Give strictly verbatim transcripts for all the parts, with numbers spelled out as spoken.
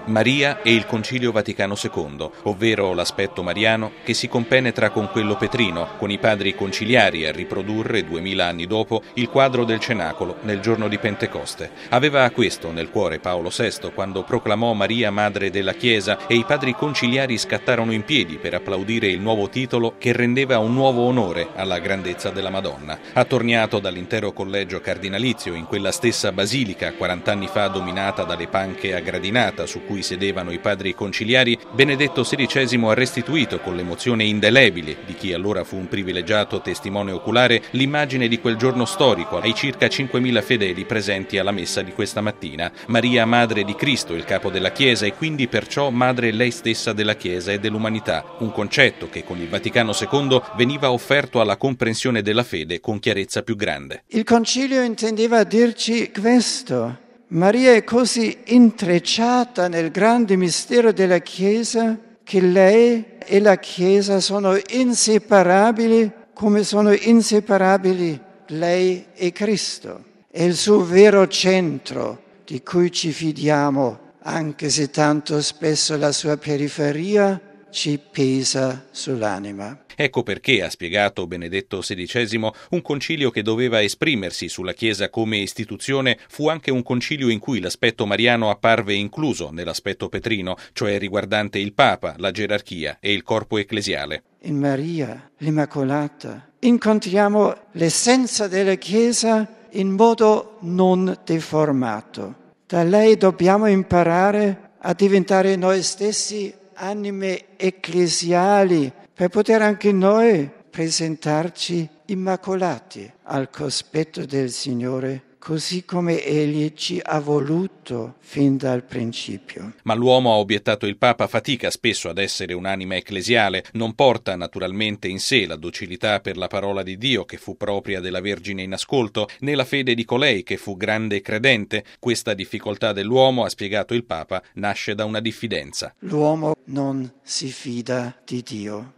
Maria e il Concilio Vaticano secondo, ovvero l'aspetto mariano che si compenetra con quello petrino, con i padri conciliari a riprodurre, duemila anni dopo, il quadro del cenacolo nel giorno di Pentecoste. Aveva questo nel cuore Paolo sesto quando proclamò Maria madre della Chiesa e i padri conciliari scattarono in piedi per applaudire il nuovo titolo che rendeva un nuovo onore alla grandezza della Madonna. Attorniato dall'intero collegio cardinalizio in quella stessa basilica, quarant'anni fa dominata dalle panche a gradinata su cui sedevano i padri conciliari, Benedetto sedicesimo ha restituito con l'emozione indelebile di chi allora fu un privilegiato testimone oculare l'immagine di quel giorno storico ai circa cinquemila fedeli presenti alla messa di questa mattina. Maria madre di Cristo, il capo della Chiesa, e quindi perciò madre lei stessa della Chiesa e dell'umanità, un concetto che con il Vaticano secondo veniva offerto alla comprensione della fede con chiarezza più grande. Il Concilio intendeva dirci questo. Maria è così intrecciata nel grande mistero della Chiesa che lei e la Chiesa sono inseparabili come sono inseparabili lei e Cristo. È il suo vero centro di cui ci fidiamo, anche se tanto spesso la sua periferia ci pesa sull'anima. Ecco perché, ha spiegato Benedetto sedicesimo, un concilio che doveva esprimersi sulla Chiesa come istituzione fu anche un concilio in cui l'aspetto mariano apparve incluso nell'aspetto petrino, cioè riguardante il Papa, la gerarchia e il corpo ecclesiale. In Maria, l'Immacolata, incontriamo l'essenza della Chiesa in modo non deformato. Da lei dobbiamo imparare a diventare noi stessi anime ecclesiali per poter anche noi presentarci immacolati al cospetto del Signore, così come Egli ci ha voluto fin dal principio. Ma l'uomo, ha obiettato il Papa, fatica spesso ad essere un'anima ecclesiale, non porta naturalmente in sé la docilità per la parola di Dio che fu propria della Vergine in ascolto, né la fede di colei che fu grande credente. Questa difficoltà dell'uomo, ha spiegato il Papa, nasce da una diffidenza. L'uomo non si fida di Dio.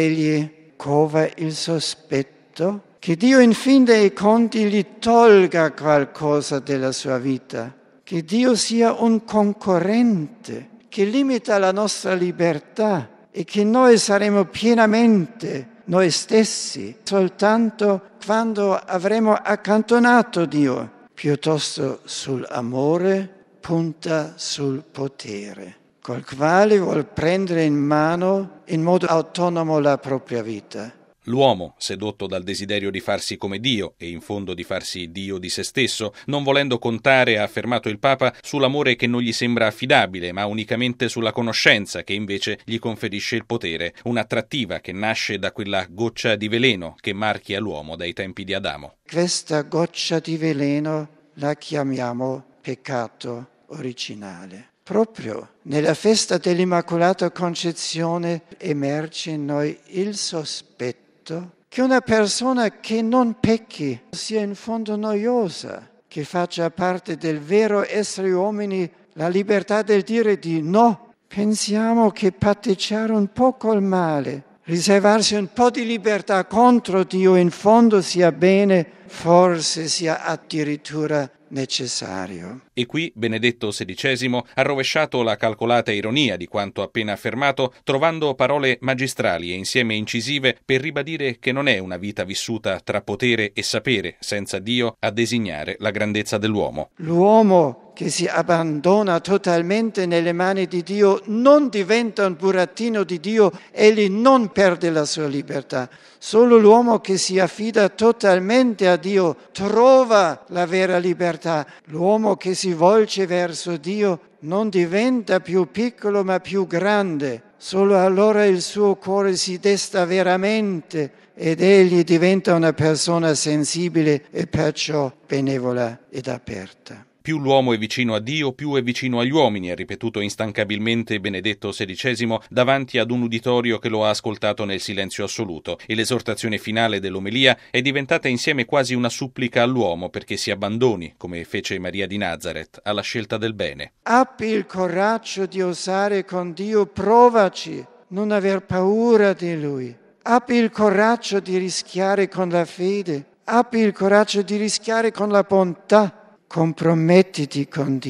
Egli cova il sospetto che Dio in fin dei conti gli tolga qualcosa della sua vita, che Dio sia un concorrente, che limita la nostra libertà e che noi saremo pienamente noi stessi soltanto quando avremo accantonato Dio. Piuttosto sull'amore punta sul potere, col quale vuol prendere in mano in modo autonomo la propria vita. L'uomo, sedotto dal desiderio di farsi come Dio e in fondo di farsi Dio di se stesso, non volendo contare, ha affermato il Papa, sull'amore che non gli sembra affidabile, ma unicamente sulla conoscenza che invece gli conferisce il potere, un'attrattiva che nasce da quella goccia di veleno che marchia l'uomo dai tempi di Adamo. Questa goccia di veleno la chiamiamo peccato originale. Proprio nella festa dell'Immacolata Concezione emerge in noi il sospetto che una persona che non pecchi sia in fondo noiosa, che faccia parte del vero essere uomini la libertà del dire di no. Pensiamo che patteggiare un po' col male, riservarsi un po' di libertà contro Dio in fondo sia bene, forse sia addirittura necessario. E qui Benedetto sedicesimo ha rovesciato la calcolata ironia di quanto appena affermato, trovando parole magistrali e insieme incisive per ribadire che non è una vita vissuta tra potere e sapere senza Dio a designare la grandezza dell'uomo. L'uomo che si abbandona totalmente nelle mani di Dio non diventa un burattino di Dio, egli non perde la sua libertà. Solo l'uomo che si affida totalmente a Dio trova la vera libertà. L'uomo che si volge verso Dio non diventa più piccolo ma più grande. Solo allora il suo cuore si desta veramente ed egli diventa una persona sensibile e perciò benevola ed aperta. Più l'uomo è vicino a Dio, più è vicino agli uomini, ha ripetuto instancabilmente Benedetto sedicesimo davanti ad un uditorio che lo ha ascoltato nel silenzio assoluto, e l'esortazione finale dell'omelia è diventata insieme quasi una supplica all'uomo perché si abbandoni, come fece Maria di Nazareth, alla scelta del bene. Abbi il coraggio di osare con Dio, provaci, non aver paura di Lui. Abbi il coraggio di rischiare con la fede, abbi il coraggio di rischiare con la bontà. Compromettiti con Dio,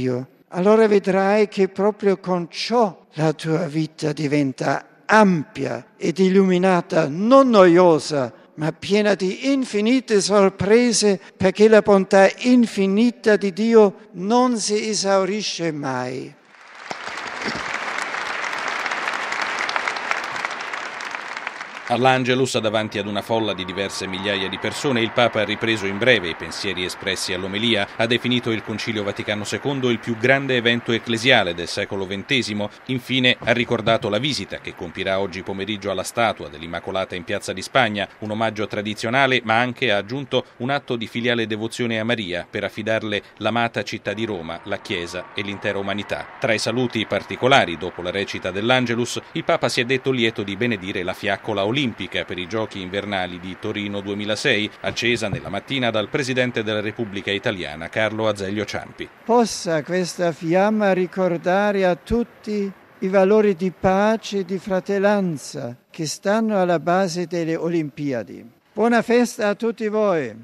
allora vedrai che proprio con ciò la tua vita diventa ampia ed illuminata, non noiosa, ma piena di infinite sorprese, perché la bontà infinita di Dio non si esaurisce mai. All'Angelus, davanti ad una folla di diverse migliaia di persone, il Papa ha ripreso in breve i pensieri espressi all'omelia, ha definito il Concilio Vaticano secondo il più grande evento ecclesiale del secolo ventesimo, infine ha ricordato la visita che compirà oggi pomeriggio alla statua dell'Immacolata in Piazza di Spagna, un omaggio tradizionale ma anche, ha aggiunto, un atto di filiale devozione a Maria per affidarle l'amata città di Roma, la Chiesa e l'intera umanità. Tra i saluti particolari dopo la recita dell'Angelus, il Papa si è detto lieto di benedire la fiaccola olimpica per i Giochi invernali di Torino duemilasei, accesa nella mattina dal Presidente della Repubblica Italiana Carlo Azeglio Ciampi. Possa questa fiamma ricordare a tutti i valori di pace e di fratellanza che stanno alla base delle Olimpiadi. Buona festa a tutti voi!